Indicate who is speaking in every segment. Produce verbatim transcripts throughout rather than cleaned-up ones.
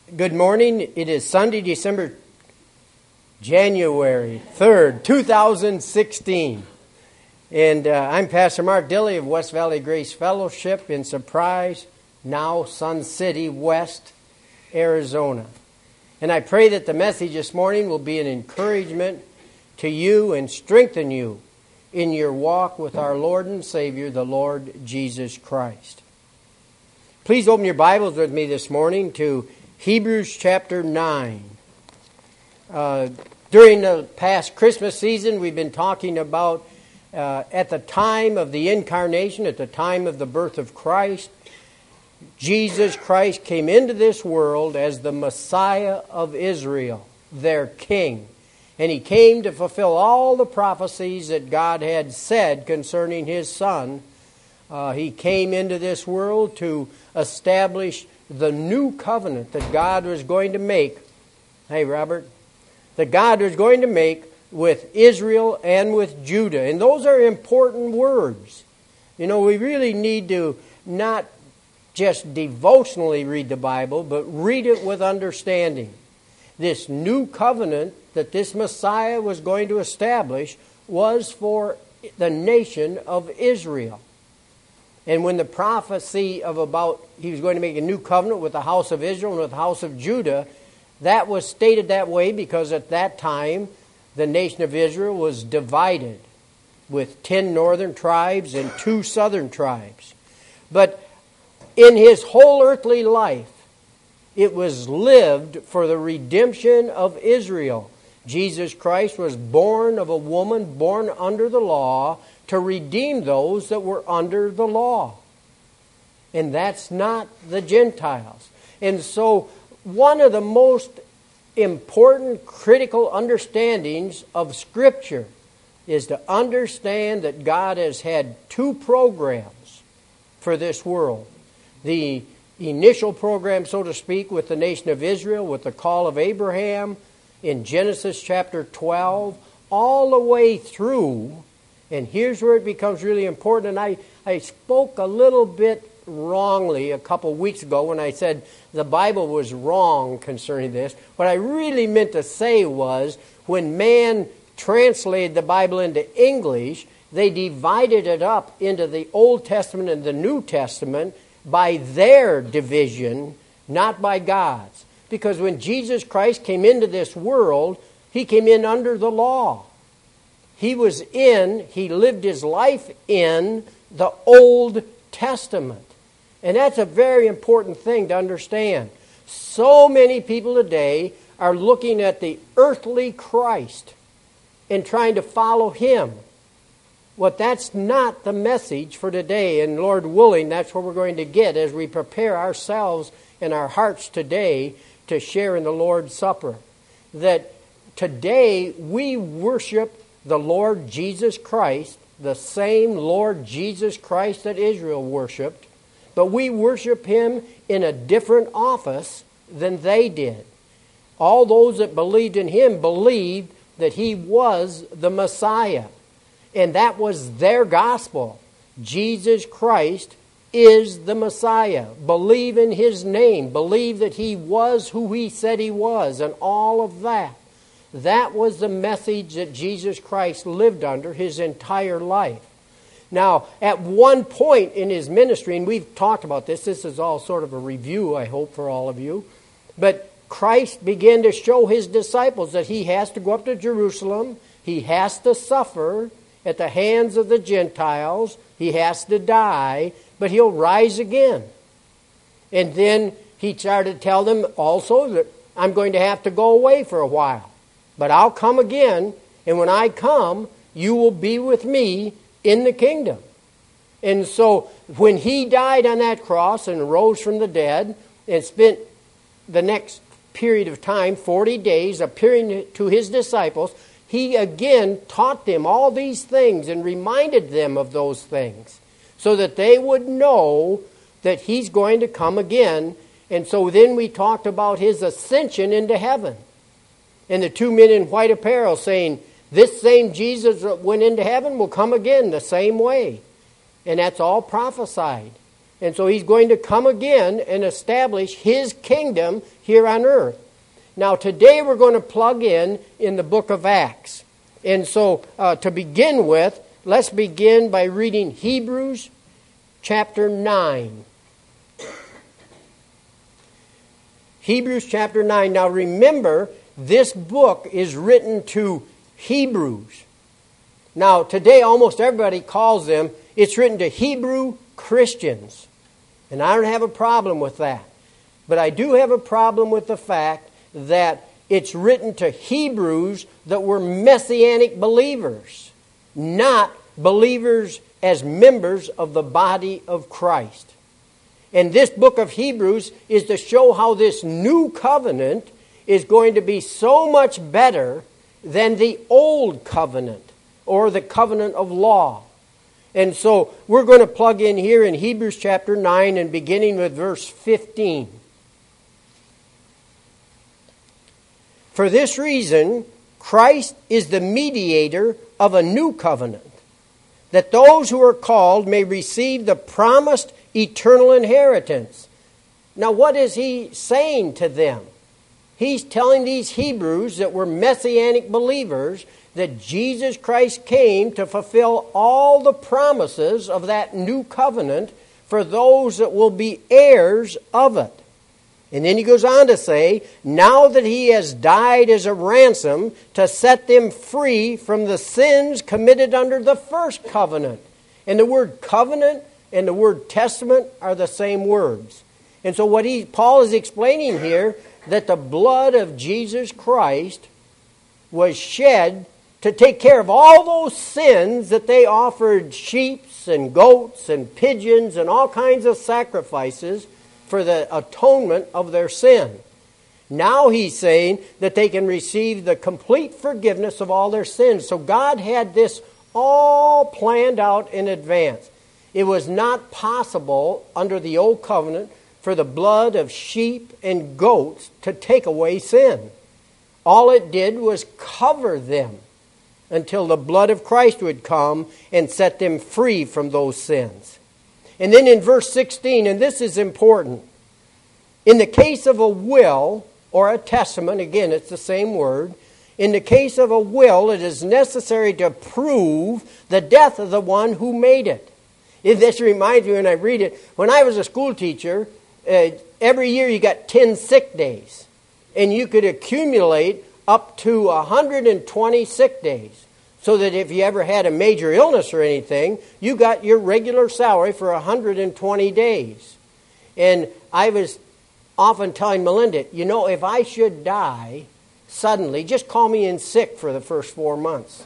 Speaker 1: Good morning. It is Sunday, December, January third, two thousand sixteen. And uh, I'm Pastor Mark Dilley of West Valley Grace Fellowship in Surprise, now Sun City, West, Arizona. And I pray that the message this morning will be an encouragement to you and strengthen you in your walk with our Lord and Savior, the Lord Jesus Christ. Please open your Bibles with me this morning to Hebrews chapter nine. Uh, during the past Christmas season, we've been talking about uh, at the time of the incarnation, at the time of the birth of Christ, Jesus Christ came into this world as the Messiah of Israel, their King. And He came to fulfill all the prophecies that God had said concerning His Son. Uh, he came into this world to establish the new covenant that God was going to make. Hey, Robert. That God was going to make with Israel and with Judah. And those are important words. You know, we really need to not just devotionally read the Bible, but read it with understanding. This new covenant that this Messiah was going to establish was for the nation of Israel. And when the prophecy of about he was going to make a new covenant with the house of Israel and with the house of Judah, that was stated that way because at that time the nation of Israel was divided with ten northern tribes and two southern tribes. But in His whole earthly life, it was lived for the redemption of Israel. Jesus Christ was born of a woman born under the law to redeem those that were under the law. And that's not the Gentiles. And so one of the most important critical understandings of Scripture is to understand that God has had two programs for this world. The initial program, so to speak, with the nation of Israel, with the call of Abraham in Genesis chapter twelve, all the way through. And here's where it becomes really important. And I, I spoke a little bit wrongly a couple weeks ago when I said the Bible was wrong concerning this. What I really meant to say was when man translated the Bible into English, they divided it up into the Old Testament and the New Testament by their division, not by God's. Because when Jesus Christ came into this world, He came in under the law. He was in, He lived His life in the Old Testament. And that's a very important thing to understand. So many people today are looking at the earthly Christ and trying to follow Him. Well, that's not the message for today. And Lord willing, that's what we're going to get as we prepare ourselves and our hearts today to share in the Lord's Supper. That today we worship the Lord Jesus Christ, the same Lord Jesus Christ that Israel worshipped, but we worship Him in a different office than they did. All those that believed in Him believed that He was the Messiah, and that was their gospel. Jesus Christ is the Messiah. Believe in His name. Believe that He was who He said He was, and all of that. That was the message that Jesus Christ lived under His entire life. Now, at one point in His ministry, and we've talked about this, this is all sort of a review, I hope, for all of you, but Christ began to show His disciples that He has to go up to Jerusalem, He has to suffer at the hands of the Gentiles, He has to die, but He'll rise again. And then He started to tell them also that I'm going to have to go away for a while. But I'll come again, and when I come, you will be with me in the kingdom. And so when He died on that cross and rose from the dead and spent the next period of time, forty days, appearing to His disciples, He again taught them all these things and reminded them of those things so that they would know that He's going to come again. And so then we talked about His ascension into heaven. And the two men in white apparel saying, this same Jesus that went into heaven will come again the same way. And that's all prophesied. And so he's going to come again and establish his kingdom here on earth. Now today we're going to plug in in the book of Acts. And so uh, to begin with, let's begin by reading Hebrews chapter nine. Hebrews chapter nine. Now remember, this book is written to Hebrews. Now today almost everybody calls them, it's written to Hebrew Christians. And I don't have a problem with that. But I do have a problem with the fact that it's written to Hebrews that were Messianic believers, not believers as members of the body of Christ. And this book of Hebrews is to show how this new covenant is going to be so much better than the old covenant or the covenant of law. And so we're going to plug in here in Hebrews chapter nine and beginning with verse fifteen. For this reason, Christ is the mediator of a new covenant, that those who are called may receive the promised eternal inheritance. Now, what is he saying to them? He's telling these Hebrews that were Messianic believers that Jesus Christ came to fulfill all the promises of that new covenant for those that will be heirs of it. And then he goes on to say, now that he has died as a ransom to set them free from the sins committed under the first covenant. And the word covenant and the word testament are the same words. And so what he Paul is explaining here, that the blood of Jesus Christ was shed to take care of all those sins that they offered sheep and goats and pigeons and all kinds of sacrifices for the atonement of their sin. Now he's saying that they can receive the complete forgiveness of all their sins. So God had this all planned out in advance. It was not possible under the old covenant for the blood of sheep and goats to take away sin. All it did was cover them until the blood of Christ would come and set them free from those sins. And then in verse sixteen, and this is important, in the case of a will or a testament, again it's the same word, in the case of a will it is necessary to prove the death of the one who made it. This reminds me when I read it, when I was a school teacher, uh, every year you got ten sick days. And you could accumulate up to one hundred twenty sick days. So that if you ever had a major illness or anything, you got your regular salary for one hundred twenty days. And I was often telling Melinda, you know, if I should die suddenly, just call me in sick for the first four months.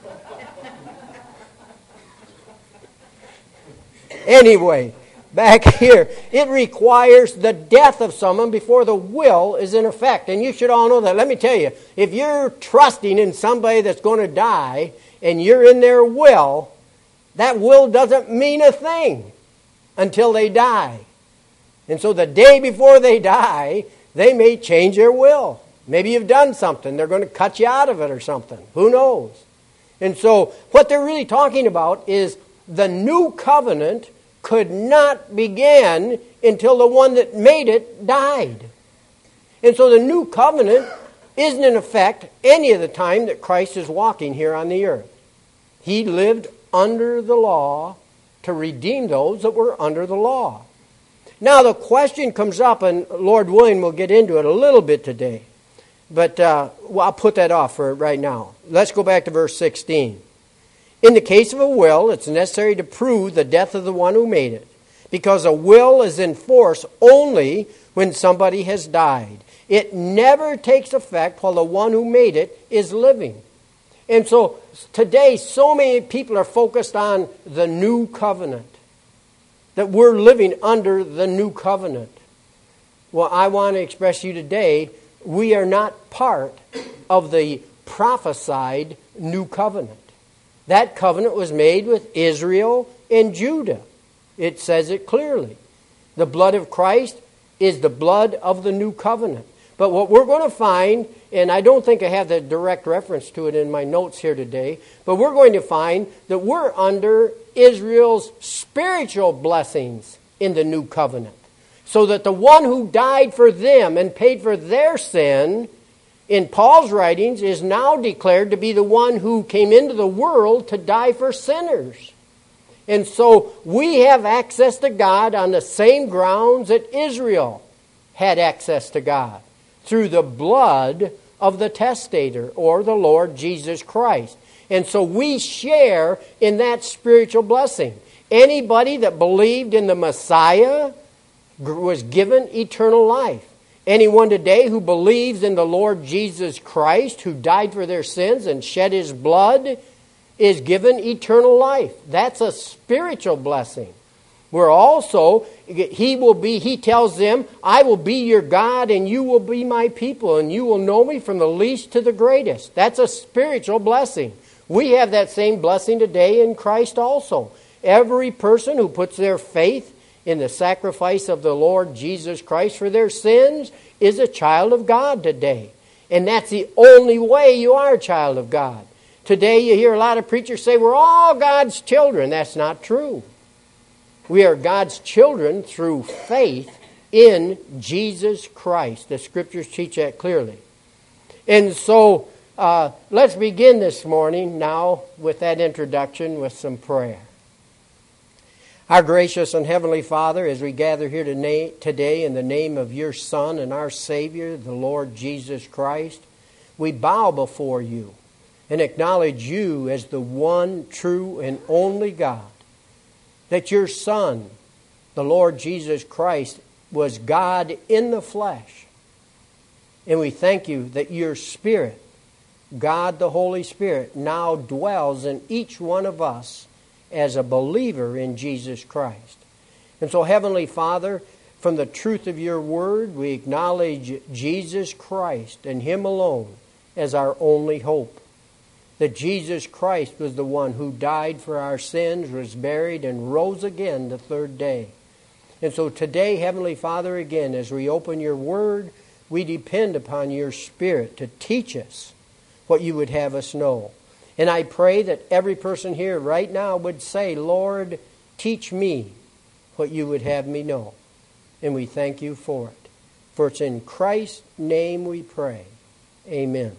Speaker 1: Anyway, back here, it requires the death of someone before the will is in effect. And you should all know that. Let me tell you, if you're trusting in somebody that's going to die and you're in their will, that will doesn't mean a thing until they die. And so the day before they die, they may change their will. Maybe you've done something. They're going to cut you out of it or something. Who knows? And so what they're really talking about is the new covenant could not begin until the one that made it died. And so the new covenant isn't in effect any of the time that Christ is walking here on the earth. He lived under the law to redeem those that were under the law. Now the question comes up, and Lord willing, we'll get into it a little bit today. But uh, well, I'll put that off for right now. Let's go back to verse sixteen. In the case of a will, it's necessary to prove the death of the one who made it, because a will is in force only when somebody has died. It never takes effect while the one who made it is living. And so today, so many people are focused on the new covenant, that we're living under the new covenant. Well, I want to express to you today, we are not part of the prophesied new covenant. That covenant was made with Israel and Judah. It says it clearly. The blood of Christ is the blood of the new covenant. But what we're going to find, and I don't think I have the direct reference to it in my notes here today, but we're going to find that we're under Israel's spiritual blessings in the new covenant. So that the one who died for them and paid for their sin, in Paul's writings, is now declared to be the one who came into the world to die for sinners. And so we have access to God on the same grounds that Israel had access to God, through the blood of the testator, or the Lord Jesus Christ. And so we share in that spiritual blessing. Anybody that believed in the Messiah was given eternal life. Anyone today who believes in the Lord Jesus Christ, who died for their sins and shed His blood, is given eternal life. That's a spiritual blessing. We're also, He will be, He tells them, I will be your God and you will be my people and you will know me from the least to the greatest. That's a spiritual blessing. We have that same blessing today in Christ also. Every person who puts their faith in the sacrifice of the Lord Jesus Christ for their sins is a child of God today. And that's the only way you are a child of God. Today you hear a lot of preachers say we're all God's children. That's not true. We are God's children through faith in Jesus Christ. The Scriptures teach that clearly. And so uh, let's begin this morning now with that introduction with some prayer. Our gracious and heavenly Father, as we gather here today in the name of your Son and our Savior, the Lord Jesus Christ, we bow before you and acknowledge you as the one true and only God. That your Son, the Lord Jesus Christ, was God in the flesh. And we thank you that your Spirit, God the Holy Spirit, now dwells in each one of us as a believer in Jesus Christ. And so, Heavenly Father, from the truth of your word, we acknowledge Jesus Christ and Him alone as our only hope. That Jesus Christ was the one who died for our sins, was buried, and rose again the third day. And so today, Heavenly Father, again, as we open your word, we depend upon your Spirit to teach us what you would have us know. And I pray that every person here right now would say, Lord, teach me what you would have me know. And we thank you for it. For it's in Christ's name we pray. Amen.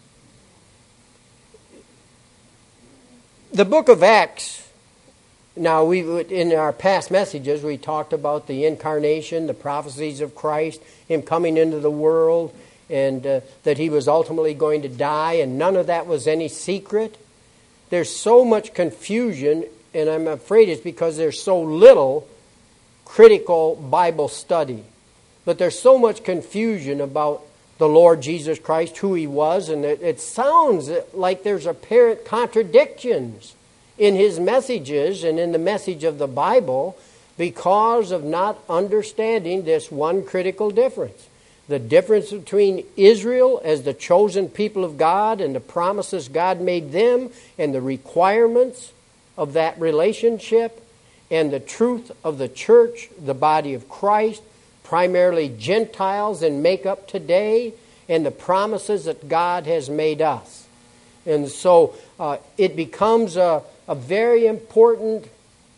Speaker 1: The book of Acts, now we in our past messages we talked about the incarnation, the prophecies of Christ, Him coming into the world, and uh, that He was ultimately going to die, and none of that was any secret. There's so much confusion, and I'm afraid it's because there's so little critical Bible study. But there's so much confusion about the Lord Jesus Christ, who He was, and it, it sounds like there's apparent contradictions in His messages and in the message of the Bible because of not understanding this one critical difference. The difference between Israel as the chosen people of God and the promises God made them and the requirements of that relationship, and the truth of the church, the body of Christ, primarily Gentiles in makeup today, and the promises that God has made us. And so uh, it becomes a, a very important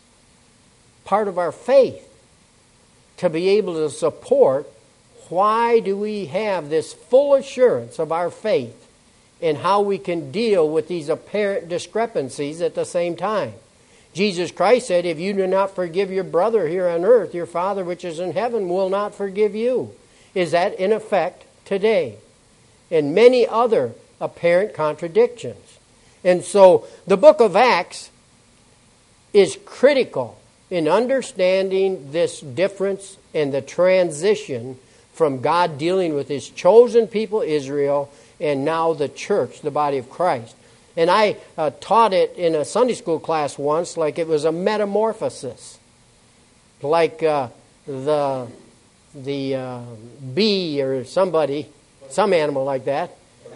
Speaker 1: part of our faith to be able to support why do we have this full assurance of our faith and how we can deal with these apparent discrepancies at the same time. Jesus Christ said, if you do not forgive your brother here on earth, your Father which is in heaven will not forgive you. Is that in effect today? And many other apparent contradictions. And so the book of Acts is critical in understanding this difference and the transition from God dealing with His chosen people, Israel, and now the church, the body of Christ. And I uh, taught it in a Sunday school class once like it was a metamorphosis. Like uh, the the uh, bee or somebody, some animal like that.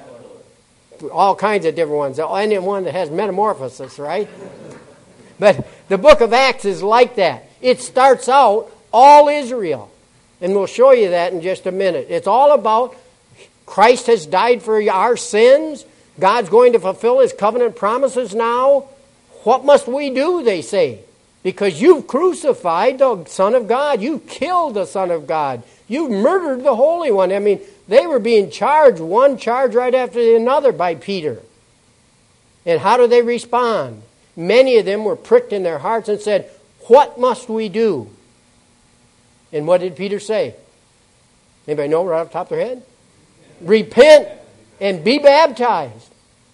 Speaker 1: All kinds of different ones. Any one that has metamorphosis, right? But the book of Acts is like that. It starts out all Israel. And we'll show you that in just a minute. It's all about Christ has died for our sins. God's going to fulfill His covenant promises now. What must we do, they say? because you've crucified the Son of God. You've killed the Son of God. You've murdered the Holy One. I mean, they were being charged, one charge right after another by Peter. And how do they respond? Many of them were pricked in their hearts and said, what must we do? And what did Peter say? Anybody know right off the top of their head? Repent and be baptized.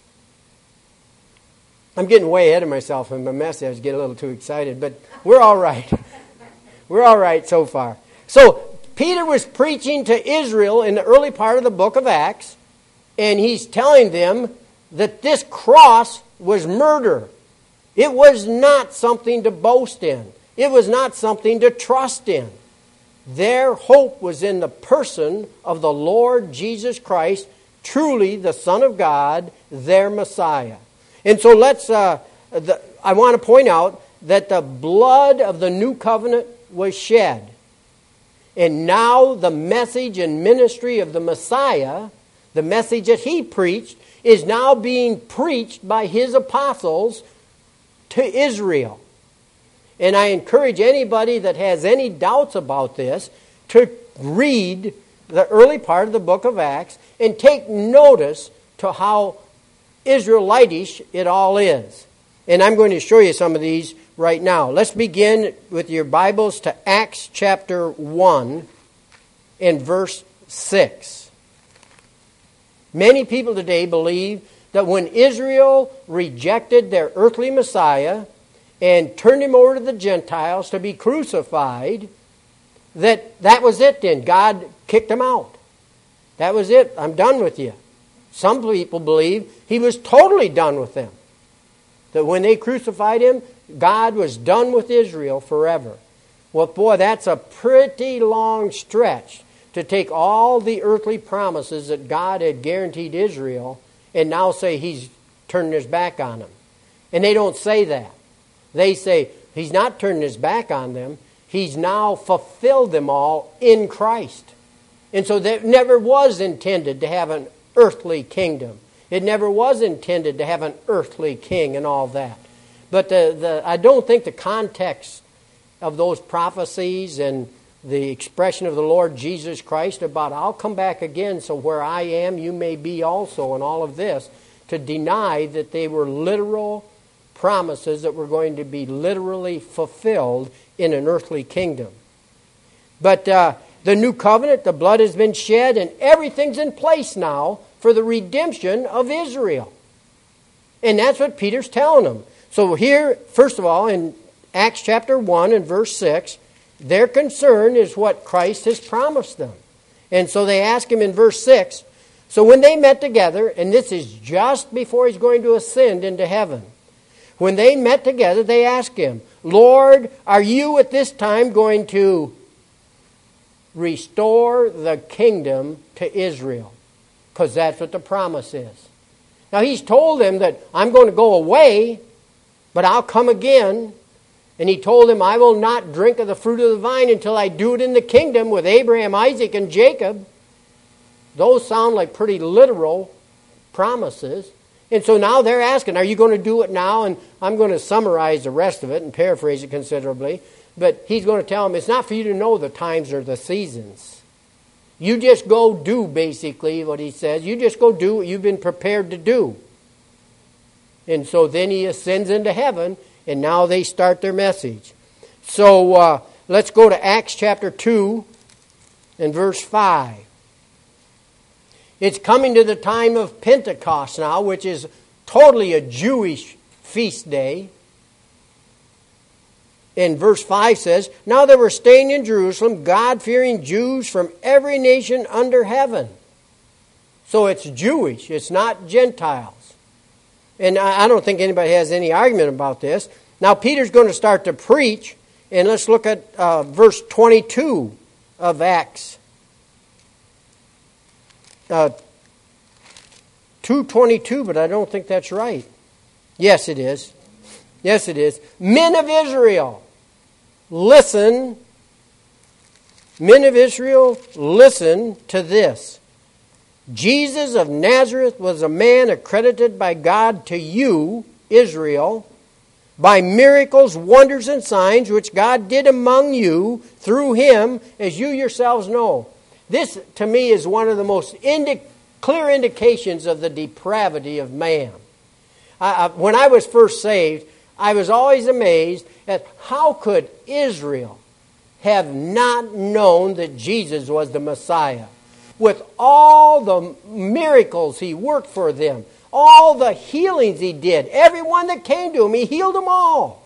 Speaker 1: I'm getting way ahead of myself in my message. I was getting a little too excited, but we're all right. We're all right so far. So Peter was preaching to Israel in the early part of the book of Acts, and he's telling them that this cross was murder. It was not something to boast in. It was not something to trust in. Their hope was in the person of the Lord Jesus Christ, truly the Son of God, their Messiah. And so let's, uh, the, I want to point out that the blood of the new covenant was shed. And now the message and ministry of the Messiah, the message that he preached, is now being preached by his apostles to Israel. And I encourage anybody that has any doubts about this to read the early part of the book of Acts and take notice to how Israelitish it all is. And I'm going to show you some of these right now. Let's begin with your Bibles to Acts chapter one and verse six. Many people today believe that when Israel rejected their earthly Messiah and turned him over to the Gentiles to be crucified, that that was it then. God kicked him out. That was it. I'm done with you. Some people believe he was totally done with them. That when they crucified him, God was done with Israel forever. Well, boy, that's a pretty long stretch to take all the earthly promises that God had guaranteed Israel and now say he's turning his back on them. And they don't say that. They say he's not turning his back on them. He's now fulfilled them all in Christ. And so that never was intended to have an earthly kingdom. It never was intended to have an earthly king and all that. But the, the I don't think the context of those prophecies and the expression of the Lord Jesus Christ about I'll come back again so where I am you may be also and all of this, to deny that they were literal promises that were going to be literally fulfilled in an earthly kingdom. But uh, the new covenant, the blood has been shed and everything's in place now for the redemption of Israel. And that's what Peter's telling them. So here, first of all, in Acts chapter one and verse six, their concern is what Christ has promised them. And so they ask him in verse six, so when they met together, and this is just before he's going to ascend into heaven, when they met together, they asked him, Lord, are you at this time going to restore the kingdom to Israel? Because that's what the promise is. Now he's told them that I'm going to go away, but I'll come again. And he told them, I will not drink of the fruit of the vine until I do it in the kingdom with Abraham, Isaac, and Jacob. Those sound like pretty literal promises. And so now they're asking, are you going to do it now? And I'm going to summarize the rest of it and paraphrase it considerably. But he's going to tell them, it's not for you to know the times or the seasons. You just go do, basically, what he says. You just go do what you've been prepared to do. And so then he ascends into heaven, and now they start their message. So uh, let's go to Acts chapter two and verse five. It's coming to the time of Pentecost now, which is totally a Jewish feast day. And verse five says, now there were staying in Jerusalem God-fearing Jews from every nation under heaven. So it's Jewish, it's not Gentiles. And I don't think anybody has any argument about this. Now Peter's going to start to preach, and let's look at uh, verse twenty-two of Acts. Uh, two twenty-two, but I don't think that's right. Yes, it is. Yes, it is. Men of Israel, listen. Men of Israel, listen to this. Jesus of Nazareth was a man accredited by God to you, Israel, by miracles, wonders, and signs, which God did among you through him, as you yourselves know. This, to me, is one of the most indi- clear indications of the depravity of man. I, I, when I was first saved, I was always amazed at how could Israel have not known that Jesus was the Messiah. With all the miracles he worked for them, all the healings he did, everyone that came to him, he healed them all.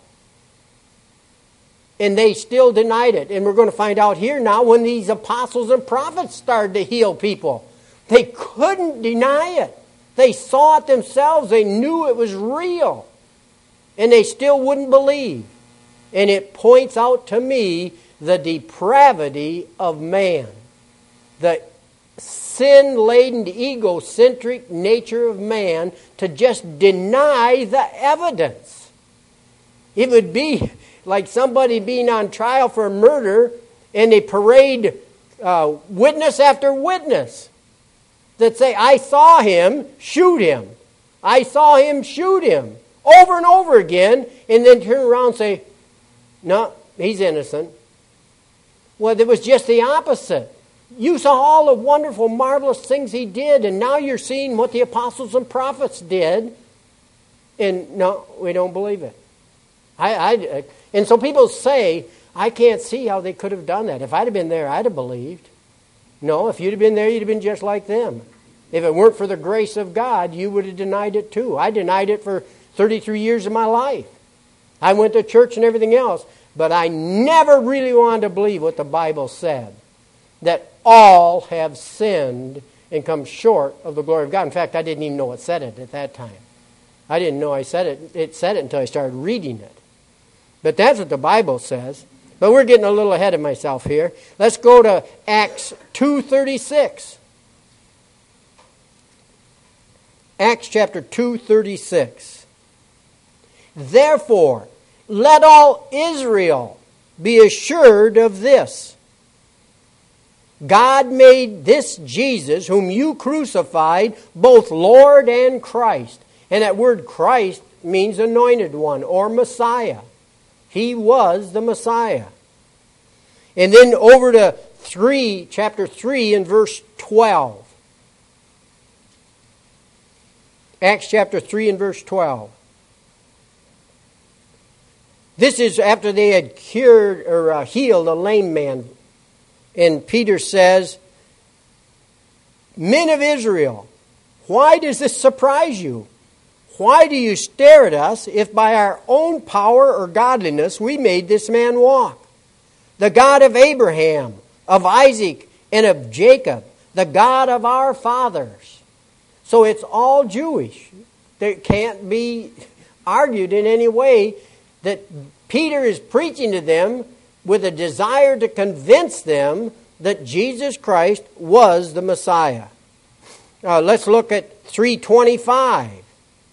Speaker 1: And they still denied it. And we're going to find out here now when these apostles and prophets started to heal people. They couldn't deny it. They saw it themselves. They knew it was real. And they still wouldn't believe. And it points out to me the depravity of man. The sin-laden, egocentric nature of man to just deny the evidence. It would be like somebody being on trial for murder and they parade uh, witness after witness that say, I saw him shoot him. I saw him shoot him. Over and over again, and then turn around and say, no, he's innocent. Well, it was just the opposite. You saw all the wonderful, marvelous things he did, and now you're seeing what the apostles and prophets did, and no, we don't believe it. I, I, and so people say, I can't see how they could have done that. If I'd have been there, I'd have believed. No, if you'd have been there, you'd have been just like them. If it weren't for the grace of God, you would have denied it too. I denied it for thirty-three years of my life. I went to church and everything else, but I never really wanted to believe what the Bible said, that all have sinned and come short of the glory of God. In fact, I didn't even know it said it at that time. I didn't know I said it. It said it until I started reading it. But that's what the Bible says. But we're getting a little ahead of myself here. Let's go to Acts two thirty-six. Acts chapter two thirty-six. Therefore, let all Israel be assured of this. God made this Jesus, whom you crucified, both Lord and Christ. And that word Christ means anointed one or Messiah. He was the Messiah. And then over to three, chapter three and verse twelve. Acts chapter three and verse twelve. This is after they had cured or uh, healed a lame man. And Peter says, Men of Israel, why does this surprise you? Why do you stare at us if by our own power or godliness we made this man walk? The God of Abraham, of Isaac, and of Jacob, the God of our fathers. So it's all Jewish. There can't be argued in any way that Peter is preaching to them with a desire to convince them that Jesus Christ was the Messiah. Uh, let's look at three twenty-five.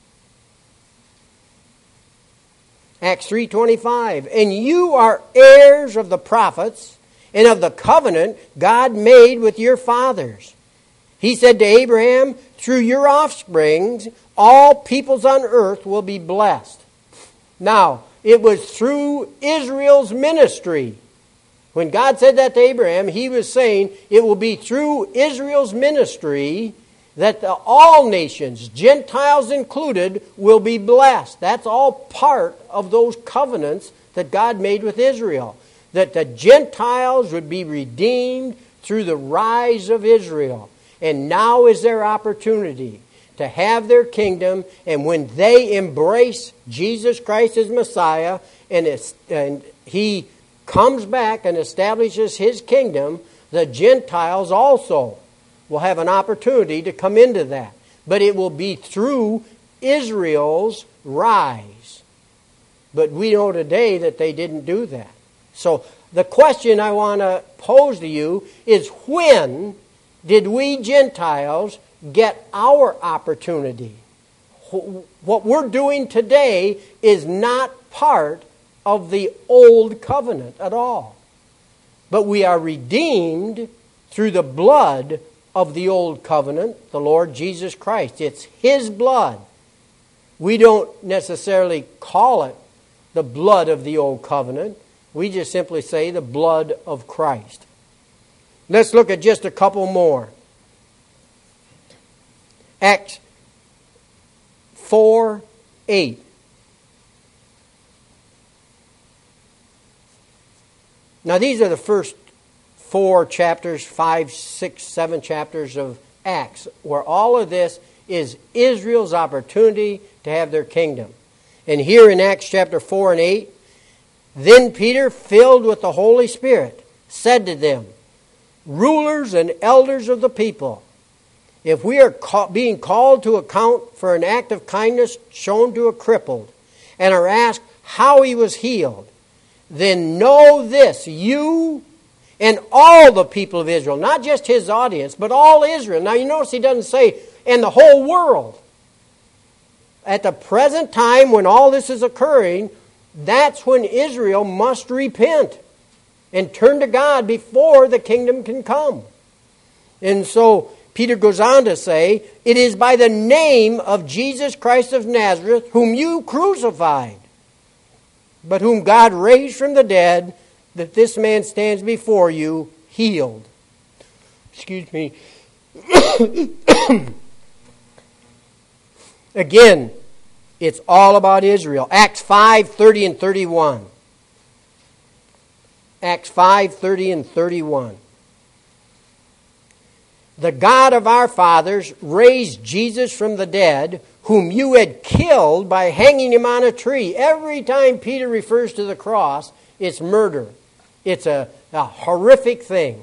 Speaker 1: Acts three twenty-five. And you are heirs of the prophets and of the covenant God made with your fathers. He said to Abraham, through your offspring, all peoples on earth will be blessed. Now, it was through Israel's ministry. When God said that to Abraham, he was saying it will be through Israel's ministry that the, all nations, Gentiles included, will be blessed. That's all part of those covenants that God made with Israel. That the Gentiles would be redeemed through the rise of Israel. And now is their opportunity to have their kingdom, and when they embrace Jesus Christ as Messiah, and, and He comes back and establishes His kingdom, the Gentiles also will have an opportunity to come into that. But it will be through Israel's rise. But we know today that they didn't do that. So the question I want to pose to you is, when did we Gentiles get our opportunity? What we're doing today is not part of the old covenant at all. But we are redeemed through the blood of the old covenant, the Lord Jesus Christ. It's His blood. We don't necessarily call it the blood of the old covenant. We just simply say the blood of Christ. Let's look at just a couple more. Acts four eight. Now these are the first four chapters, five, six, seven chapters of Acts, where all of this is Israel's opportunity to have their kingdom. And here in Acts chapter four and eight, then Peter, filled with the Holy Spirit, said to them, rulers and elders of the people, if we are ca- being called to account for an act of kindness shown to a crippled, and are asked how he was healed, then know this, you and all the people of Israel, not just his audience, but all Israel. Now you notice he doesn't say, and the whole world. At the present time when all this is occurring, that's when Israel must repent and turn to God before the kingdom can come. And so Peter goes on to say, it is by the name of Jesus Christ of Nazareth, whom you crucified, but whom God raised from the dead, that this man stands before you healed. Excuse me. Again, it's all about Israel. Acts five thirty and thirty-one. Acts five thirty and thirty-one. The God of our fathers raised Jesus from the dead, whom you had killed by hanging him on a tree. Every time Peter refers to the cross, it's murder. It's a, a horrific thing.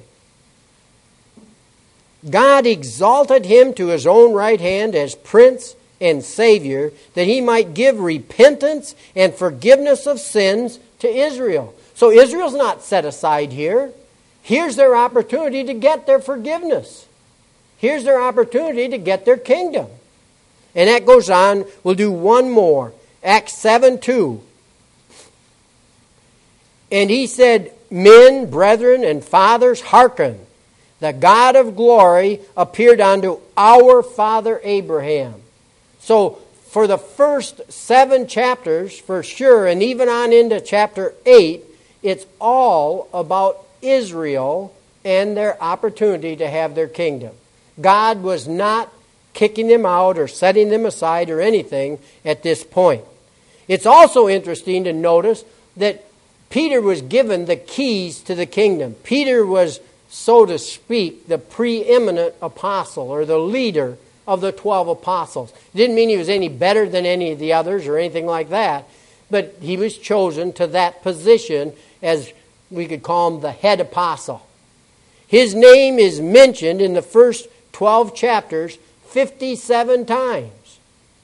Speaker 1: God exalted him to his own right hand as Prince and Savior, that he might give repentance and forgiveness of sins to Israel. So Israel's not set aside here. Here's their opportunity to get their forgiveness. Here's their opportunity to get their kingdom. And that goes on. We'll do one more. Acts seven two. And he said, men, brethren, and fathers, hearken. The God of glory appeared unto our father Abraham. So for the first seven chapters, for sure, and even on into chapter eight, it's all about Israel and their opportunity to have their kingdom. God was not kicking them out or setting them aside or anything at this point. It's also interesting to notice that Peter was given the keys to the kingdom. Peter was, so to speak, the preeminent apostle or the leader of the twelve apostles. It didn't mean he was any better than any of the others or anything like that, but he was chosen to that position as we could call him the head apostle. His name is mentioned in the first twelve chapters fifty-seven times.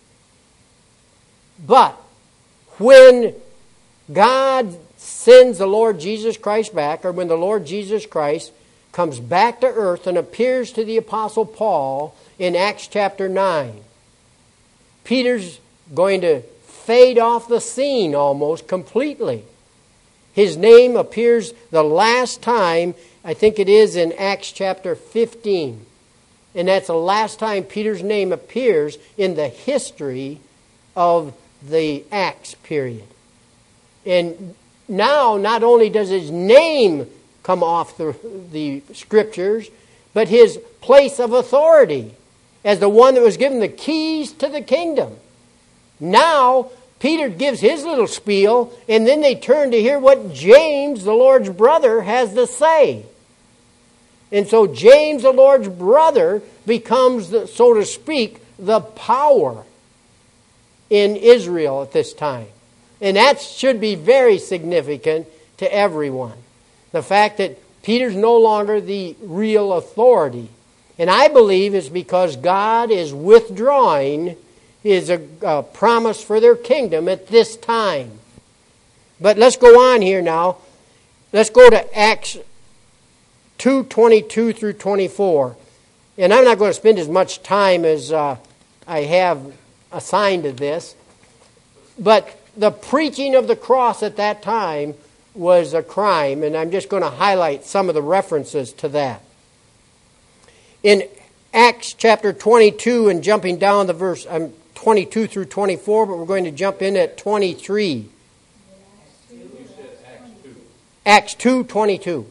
Speaker 1: But when God sends the Lord Jesus Christ back, or when the Lord Jesus Christ comes back to earth and appears to the Apostle Paul in Acts chapter nine, Peter's going to fade off the scene almost completely. His name appears the last time, I think it is in Acts chapter fifteen. And that's the last time Peter's name appears in the history of the Acts period. And now, not only does his name come off the, the scriptures, but his place of authority as the one that was given the keys to the kingdom. Now, Peter gives his little spiel, and then they turn to hear what James, the Lord's brother, has to say. And so James, the Lord's brother, becomes, the, so to speak, the power in Israel at this time. And that should be very significant to everyone. The fact that Peter's no longer the real authority. And I believe it's because God is withdrawing his uh, promise for their kingdom at this time. But let's go on here now. Let's go to Acts two twenty-two through twenty-four. And I'm not going to spend as much time as uh, I have assigned to this. But the preaching of the cross at that time was a crime, and I'm just going to highlight some of the references to that. In Acts chapter twenty-two, and jumping down the verse, I'm twenty-two through twenty-four, but we're going to jump in at twenty-three. Acts two twenty-two.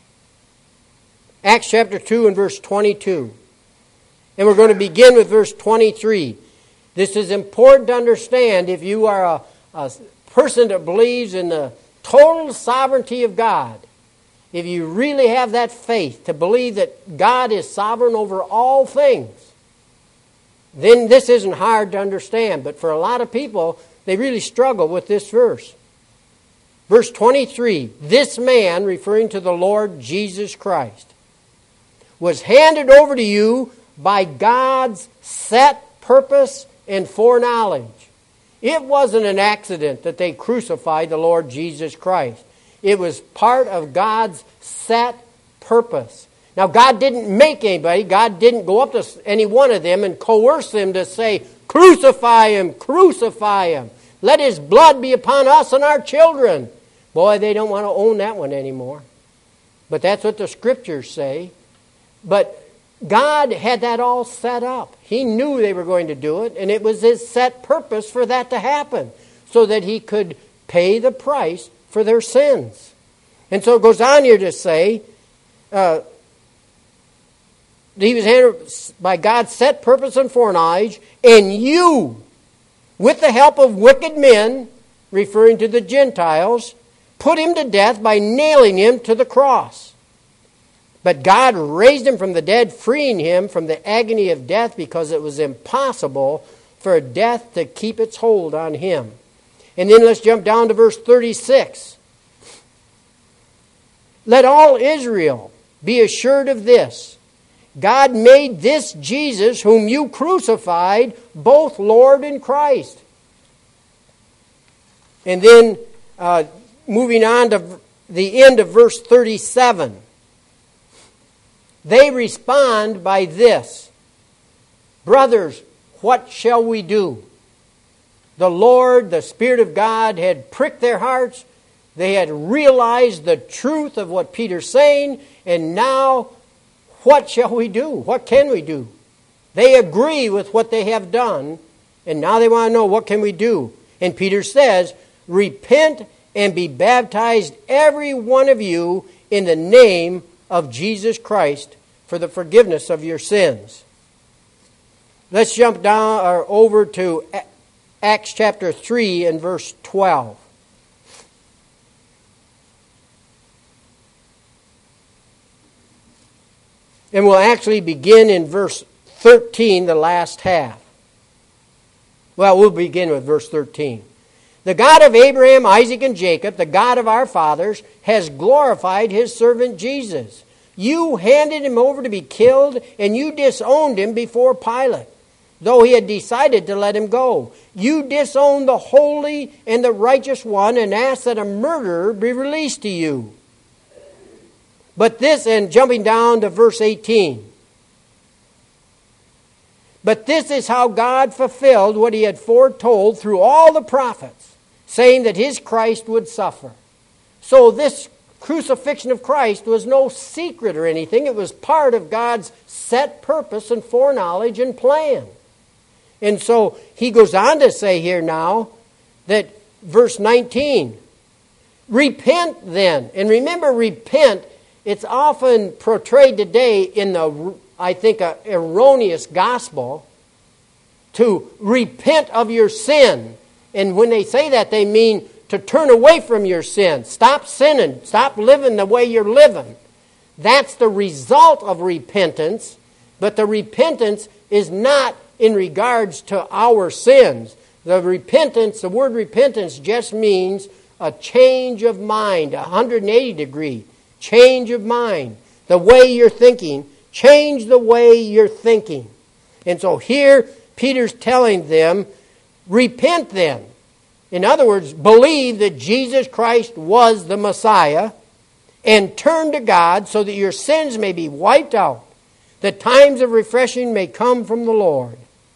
Speaker 1: Acts chapter two and verse twenty-two. And we're going to begin with verse twenty-three. This is important to understand if you are a, a person that believes in the total sovereignty of God. If you really have that faith to believe that God is sovereign over all things, then this isn't hard to understand. But for a lot of people, they really struggle with this verse. Verse twenty-three, this man, referring to the Lord Jesus Christ, was handed over to you by God's set purpose and foreknowledge. It wasn't an accident that they crucified the Lord Jesus Christ. It was part of God's set purpose. Now, God didn't make anybody. God didn't go up to any one of them and coerce them to say, crucify him, crucify him. Let his blood be upon us and our children. Boy, they don't want to own that one anymore. But that's what the Scriptures say. But God had that all set up. He knew they were going to do it, and it was His set purpose for that to happen, so that He could pay the price for their sins. And so it goes on here to say, uh, He was handed by God's set purpose and foreknowledge, and you, with the help of wicked men, referring to the Gentiles, put him to death by nailing him to the cross. But God raised him from the dead, freeing him from the agony of death, because it was impossible for death to keep its hold on him. And then let's jump down to verse thirty-six. Let all Israel be assured of this: God made this Jesus, whom you crucified, both Lord and Christ. And then uh, moving on to the end of verse thirty-seven. They respond by this: brothers, what shall we do? The Lord, the Spirit of God, had pricked their hearts. They had realized the truth of what Peter's saying. And now, what shall we do? What can we do? They agree with what they have done. And now they want to know, what can we do? And Peter says, repent and be baptized, every one of you, in the name of Jesus Christ, for the forgiveness of your sins. Let's jump down or over to Acts chapter three and verse twelve. And we'll actually begin in verse thirteen, the last half. Well, we'll begin with verse thirteen. The God of Abraham, Isaac, and Jacob, the God of our fathers, has glorified His servant Jesus. You handed Him over to be killed, and you disowned Him before Pilate, though he had decided to let Him go. You disowned the holy and the righteous one and asked that a murderer be released to you. But this, and jumping down to verse eighteen. But this is how God fulfilled what He had foretold through all the prophets, saying that His Christ would suffer. So this crucifixion of Christ was no secret or anything. It was part of God's set purpose and foreknowledge and plan. And so he goes on to say here now that verse nineteen, repent then. And remember, repent, it's often portrayed today in the, I think, a erroneous gospel, to repent of your sin. And when they say that, they mean to turn away from your sin. Stop sinning. Stop living the way you're living. That's the result of repentance. But the repentance is not in regards to our sins. The repentance, the word repentance just means a change of mind, a one hundred eighty degree change of mind. The way you're thinking, change the way you're thinking. And so here, Peter's telling them, repent then. In other words, believe that Jesus Christ was the Messiah and turn to God so that your sins may be wiped out, that times of refreshing may come from the Lord.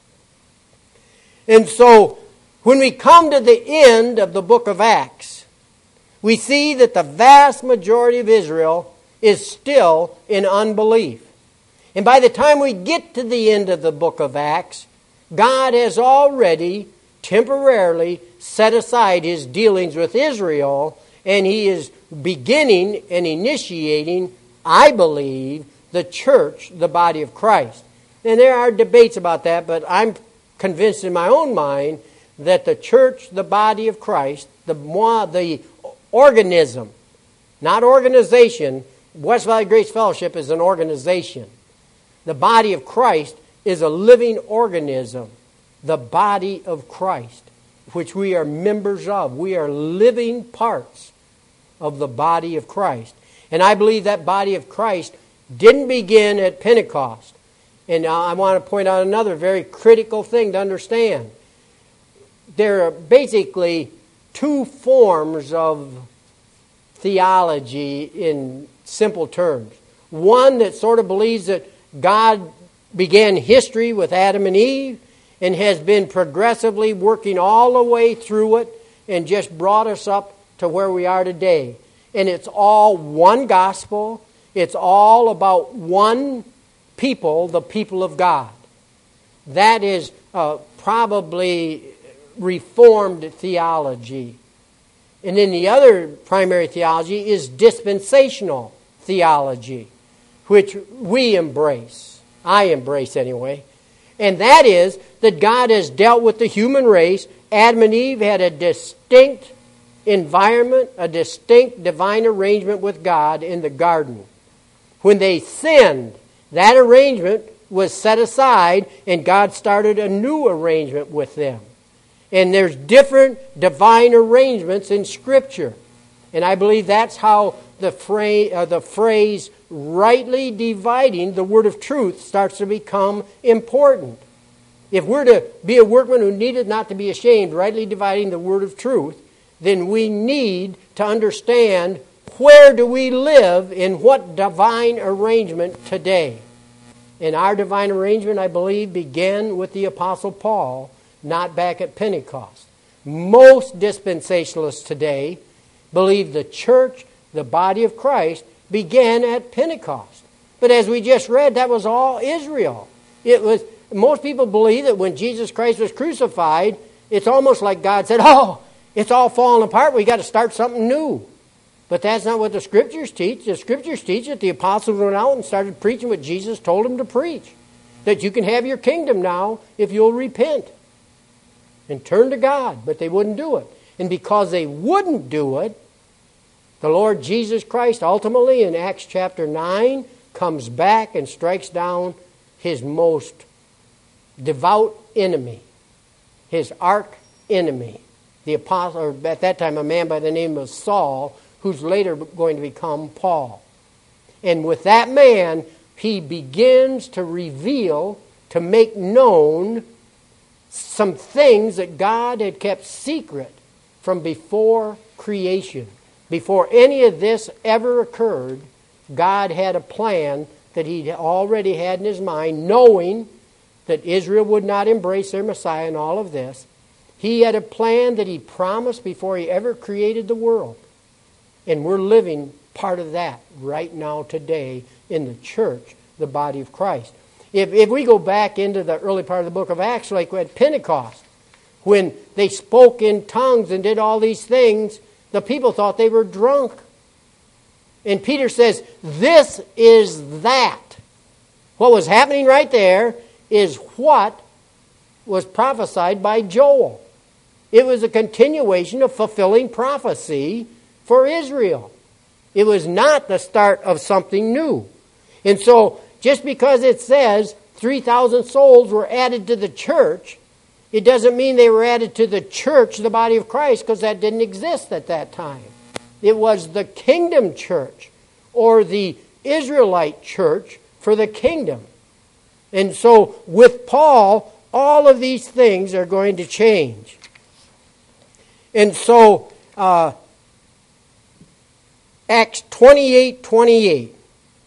Speaker 1: And so, when we come to the end of the book of Acts, we see that the vast majority of Israel is still in unbelief. And by the time we get to the end of the book of Acts, God has already temporarily set aside His dealings with Israel, and He is beginning and initiating, I believe, the church, the body of Christ. And there are debates about that, but I'm convinced in my own mind that the church, the body of Christ, the the organism, not organization, West Valley Grace Fellowship is an organization. The body of Christ is a living organism, the body of Christ, which we are members of. We are living parts of the body of Christ. And I believe that body of Christ didn't begin at Pentecost. And I want to point out another very critical thing to understand. There are basically two forms of theology in simple terms. One that sort of believes that God began history with Adam and Eve and has been progressively working all the way through it and just brought us up to where we are today. And it's all one gospel. It's all about one people, the people of God. That is uh, probably Reformed theology. And then the other primary theology is dispensational theology, which we embrace. I embrace anyway. And that is that God has dealt with the human race. Adam and Eve had a distinct environment, a distinct divine arrangement with God in the garden. When they sinned, that arrangement was set aside and God started a new arrangement with them. And there's different divine arrangements in Scripture. And I believe that's how the phrase, uh, the phrase rightly dividing the word of truth starts to become important. If we're to be a workman who needeth not to be ashamed, rightly dividing the word of truth, then we need to understand where do we live in what divine arrangement today. And our divine arrangement, I believe, began with the Apostle Paul, not back at Pentecost. Most dispensationalists today believe the church, the body of Christ, began at Pentecost. But as we just read, that was all Israel. It was most people believe that when Jesus Christ was crucified, it's almost like God said, oh, it's all falling apart. We got to start something new. But that's not what the Scriptures teach. The Scriptures teach that the apostles went out and started preaching what Jesus told them to preach. That you can have your kingdom now if you'll repent and turn to God. But they wouldn't do it. And because they wouldn't do it, the Lord Jesus Christ ultimately in Acts chapter nine comes back and strikes down his most devout enemy, his arch enemy, the apostle, or at that time a man by the name of Saul, who's later going to become Paul. And with that man, he begins to reveal, to make known some things that God had kept secret from before creation. Before any of this ever occurred, God had a plan that he already had in his mind, knowing that Israel would not embrace their Messiah and all of this. He had a plan that he promised before he ever created the world. And we're living part of that right now today in the church, the body of Christ. If, if we go back into the early part of the book of Acts, like at Pentecost, when they spoke in tongues and did all these things, the people thought they were drunk. And Peter says, this is that. What was happening right there is what was prophesied by Joel. It was a continuation of fulfilling prophecy for Israel. It was not the start of something new. And so, just because it says three thousand souls were added to the church, it doesn't mean they were added to the church, the body of Christ, because that didn't exist at that time. It was the kingdom church, or the Israelite church for the kingdom. And so, with Paul, all of these things are going to change. And so, uh, Acts twenty-eight twenty-eight.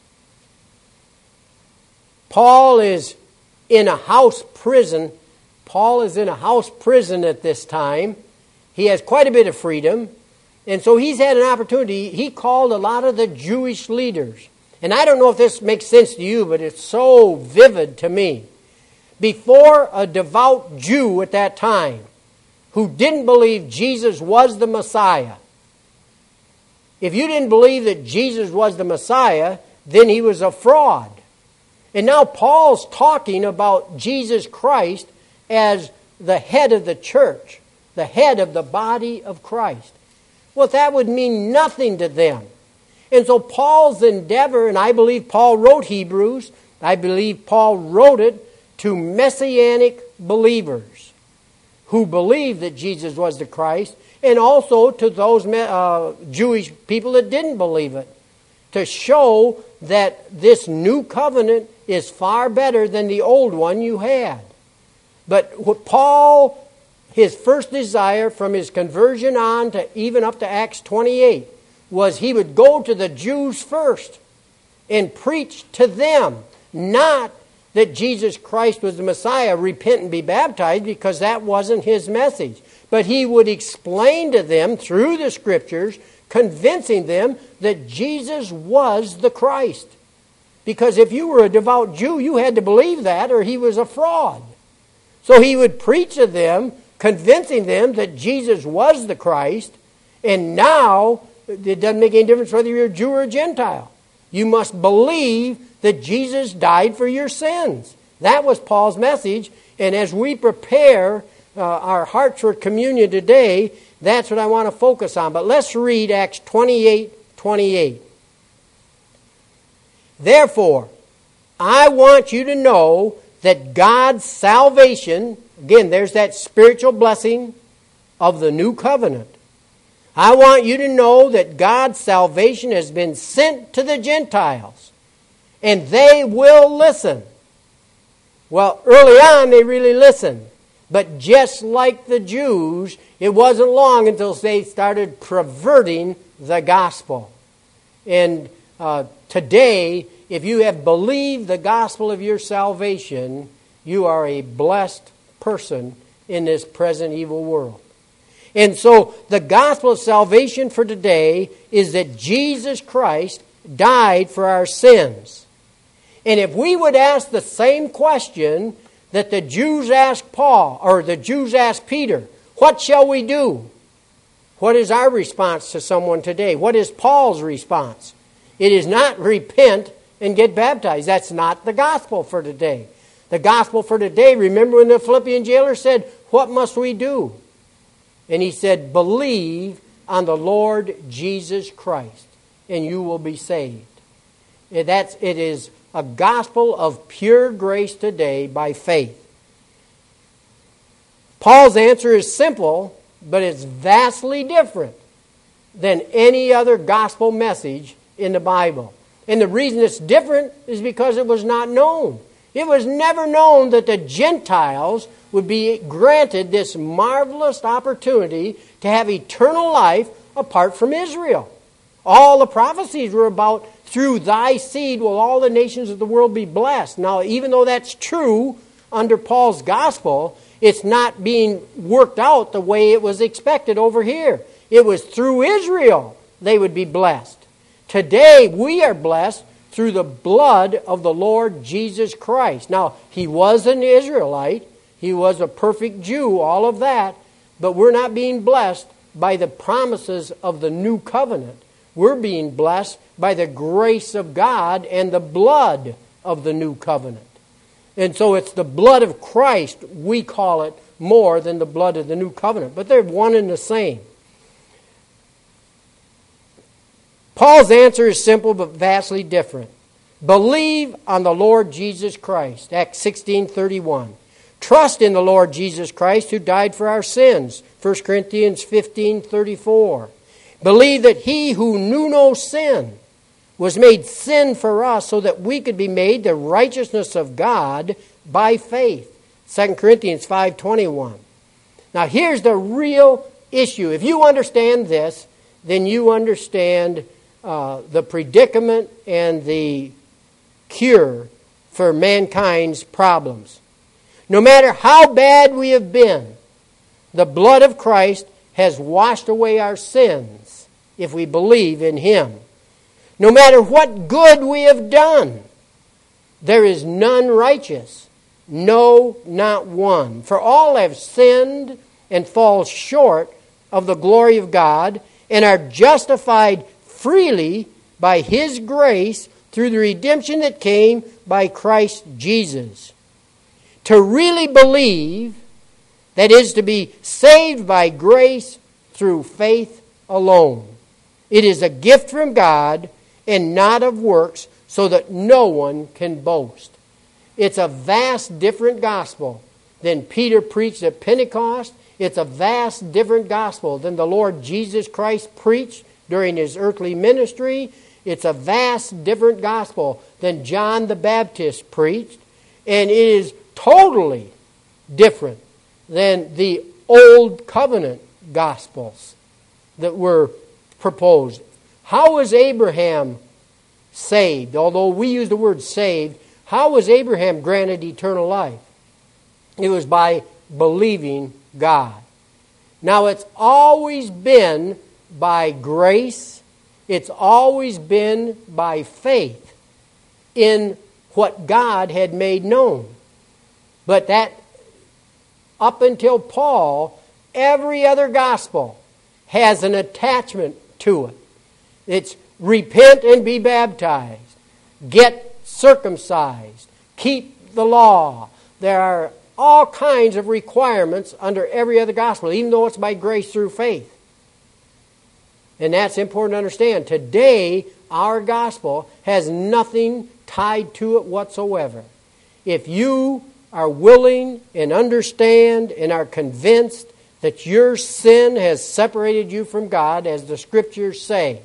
Speaker 1: Paul is in a house prison. Paul is in a house prison at this time. He has quite a bit of freedom. And so he's had an opportunity. He called a lot of the Jewish leaders. And I don't know if this makes sense to you, but it's so vivid to me. Before a devout Jew at that time, who didn't believe Jesus was the Messiah, If you didn't believe that Jesus was the Messiah, then he was a fraud. And now Paul's talking about Jesus Christ as the head of the church, the head of the body of Christ. Well, that would mean nothing to them. And so Paul's endeavor, and I believe Paul wrote Hebrews, I believe Paul wrote it to Messianic believers who believed that Jesus was the Christ, and also to those uh, Jewish people that didn't believe it, to show that this new covenant is far better than the old one you had. But what Paul, his first desire from his conversion on to even up to Acts twenty-eight, was he would go to the Jews first and preach to them, not that Jesus Christ was the Messiah, repent and be baptized, because that wasn't his message. But he would explain to them through the Scriptures, convincing them that Jesus was the Christ. Because if you were a devout Jew, you had to believe that, or he was a fraud. So he would preach to them, convincing them that Jesus was the Christ, and now it doesn't make any difference whether you're a Jew or a Gentile. You must believe that Jesus died for your sins. That was Paul's message, and as we prepare uh, our hearts for communion today, that's what I want to focus on. But let's read Acts twenty-eight twenty-eight. Therefore, I want you to know that God's salvation, again, there's that spiritual blessing of the new covenant. I want you to know that God's salvation has been sent to the Gentiles, and they will listen. Well, early on they really listened. But just like the Jews, it wasn't long until they started perverting the gospel. And uh, today, if you have believed the gospel of your salvation, you are a blessed person in this present evil world. And so the gospel of salvation for today is that Jesus Christ died for our sins. And if we would ask the same question that the Jews asked Paul, or the Jews asked Peter, what shall we do? What is our response to someone today? What is Paul's response? It is not repent and get baptized. That's not the gospel for today. The gospel for today, remember when the Philippian jailer said, what must we do? And he said, believe on the Lord Jesus Christ, and you will be saved. That's, it is a gospel of pure grace today by faith. Paul's answer is simple, but it's vastly different than any other gospel message in the Bible. And the reason it's different is because it was not known. It was never known that the Gentiles would be granted this marvelous opportunity to have eternal life apart from Israel. All the prophecies were about, through thy seed will all the nations of the world be blessed. Now, even though that's true under Paul's gospel, it's not being worked out the way it was expected over here. It was through Israel they would be blessed. Today, we are blessed through the blood of the Lord Jesus Christ. Now, he was an Israelite. He was a perfect Jew, all of that. But we're not being blessed by the promises of the new covenant. We're being blessed by the grace of God and the blood of the new covenant. And so it's the blood of Christ, we call it, more than the blood of the new covenant. But they're one and the same. Paul's answer is simple but vastly different. Believe on the Lord Jesus Christ. Acts sixteen thirty-one. Trust in the Lord Jesus Christ who died for our sins. First Corinthians fifteen thirty-four. Believe that he who knew no sin was made sin for us so that we could be made the righteousness of God by faith. Second Corinthians five twenty-one. Now here's the real issue. If you understand this, then you understand uh, the predicament and the cure for mankind's problems. No matter how bad we have been, the blood of Christ has washed away our sins if we believe in him. No matter what good we have done, there is none righteous, no, not one. For all have sinned and fall short of the glory of God and are justified freely by His grace through the redemption that came by Christ Jesus. To really believe, that is to be saved by grace through faith alone. It is a gift from God and not of works, so that no one can boast. It's a vast different gospel than Peter preached at Pentecost. It's a vast different gospel than the Lord Jesus Christ preached during His earthly ministry. It's a vast different gospel than John the Baptist preached. And it is totally different than the Old Covenant Gospels that were proposed. How was Abraham saved? Although we use the word saved, how was Abraham granted eternal life? It was by believing God. Now, it's always been by grace. It's always been by faith in what God had made known. But that, up until Paul, every other gospel has an attachment to it. It's repent and be baptized. Get circumcised. Keep the law. There are all kinds of requirements under every other gospel, even though it's by grace through faith. And that's important to understand. Today, our gospel has nothing tied to it whatsoever. If you are willing and understand and are convinced that your sin has separated you from God, as the Scriptures say,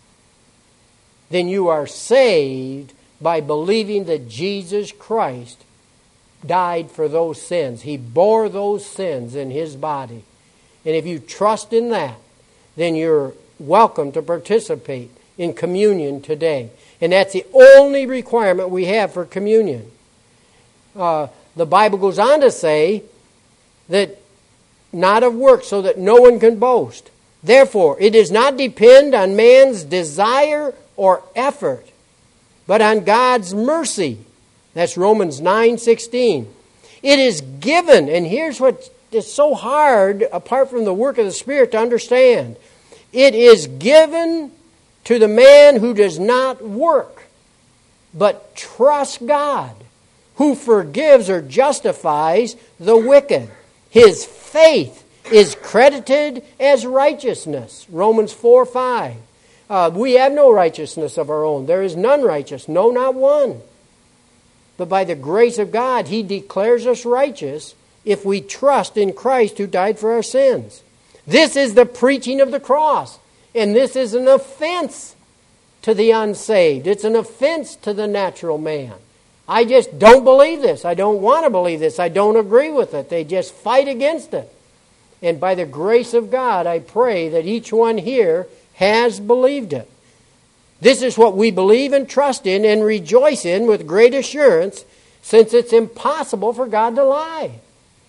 Speaker 1: then you are saved by believing that Jesus Christ died for those sins. He bore those sins in His body. And if you trust in that, then you're welcome to participate in communion today. And that's the only requirement we have for communion. Uh, the Bible goes on to say that not of works, so that no one can boast. Therefore, it does not depend on man's desire or effort, but on God's mercy. That's Romans nine sixteen. It is given, and here's what is so hard, apart from the work of the Spirit, to understand. It is given to the man who does not work, but trusts God, who forgives or justifies the wicked. His faith is credited as righteousness. Romans four five. Uh, we have no righteousness of our own. There is none righteous, no, not one. But by the grace of God, He declares us righteous if we trust in Christ who died for our sins. This is the preaching of the cross. And this is an offense to the unsaved. It's an offense to the natural man. I just don't believe this. I don't want to believe this. I don't agree with it. They just fight against it. And by the grace of God, I pray that each one here has believed it. This is what we believe and trust in and rejoice in with great assurance, since it's impossible for God to lie.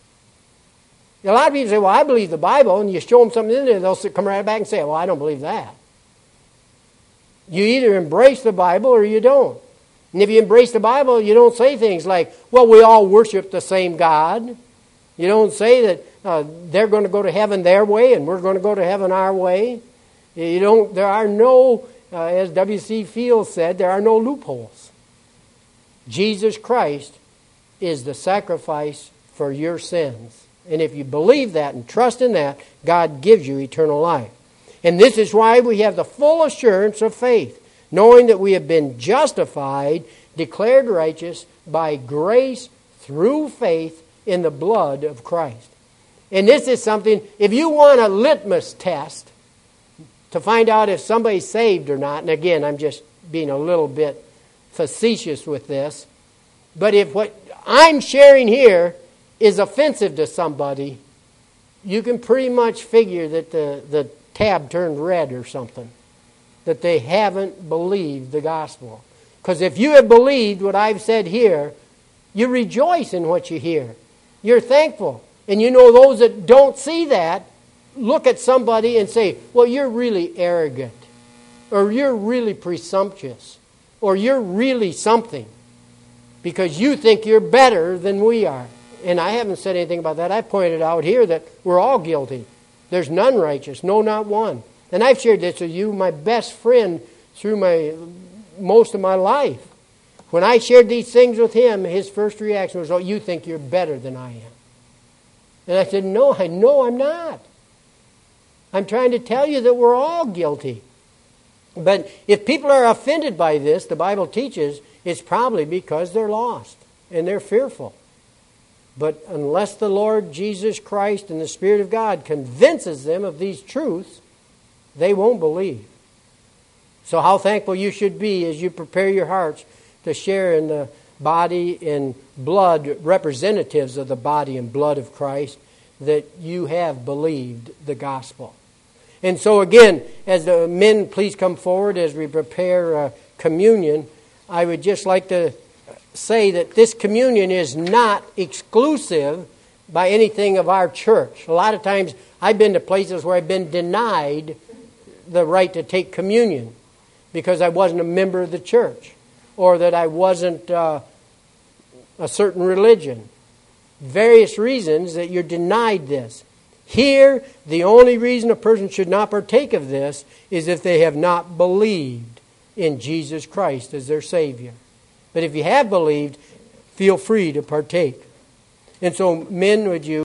Speaker 1: A lot of people say, well, I believe the Bible, and you show them something in there, they'll come right back and say, well, I don't believe that. You either embrace the Bible or you don't. And if you embrace the Bible, you don't say things like, well, we all worship the same God. You don't say that uh, they're going to go to heaven their way and we're going to go to heaven our way. You don't. There are no, uh, as W C Fields said, there are no loopholes. Jesus Christ is the sacrifice for your sins. And if you believe that and trust in that, God gives you eternal life. And this is why we have the full assurance of faith, knowing that we have been justified, declared righteous by grace through faith in the blood of Christ. And this is something, if you want a litmus test to find out if somebody's saved or not, and again, I'm just being a little bit facetious with this, but if what I'm sharing here is offensive to somebody, you can pretty much figure that the, the tab turned red or something, that they haven't believed the gospel. Because if you have believed what I've said here, you rejoice in what you hear. You're thankful. And you know those that don't see that, look at somebody and say, well, you're really arrogant, or you're really presumptuous, or you're really something, because you think you're better than we are. And I haven't said anything about that. I pointed out here that we're all guilty. There's none righteous, no, not one. And I've shared this with you, my best friend through my most of my life. When I shared these things with him, his first reaction was, "Oh, you think you're better than I am." And I said, "No, I know I'm not. I'm trying to tell you that we're all guilty." But if people are offended by this, the Bible teaches, it's probably because they're lost and they're fearful. But unless the Lord Jesus Christ and the Spirit of God convinces them of these truths, they won't believe. So how thankful you should be as you prepare your hearts to share in the body and blood, representatives of the body and blood of Christ, that you have believed the gospel. And so again, as the men please come forward as we prepare uh, communion, I would just like to say that this communion is not exclusive by anything of our church. A lot of times I've been to places where I've been denied the right to take communion because I wasn't a member of the church or that I wasn't uh, a certain religion. Various reasons that you're denied this. Here, the only reason a person should not partake of this is if they have not believed in Jesus Christ as their Savior. But if you have believed, feel free to partake. And so, men, would you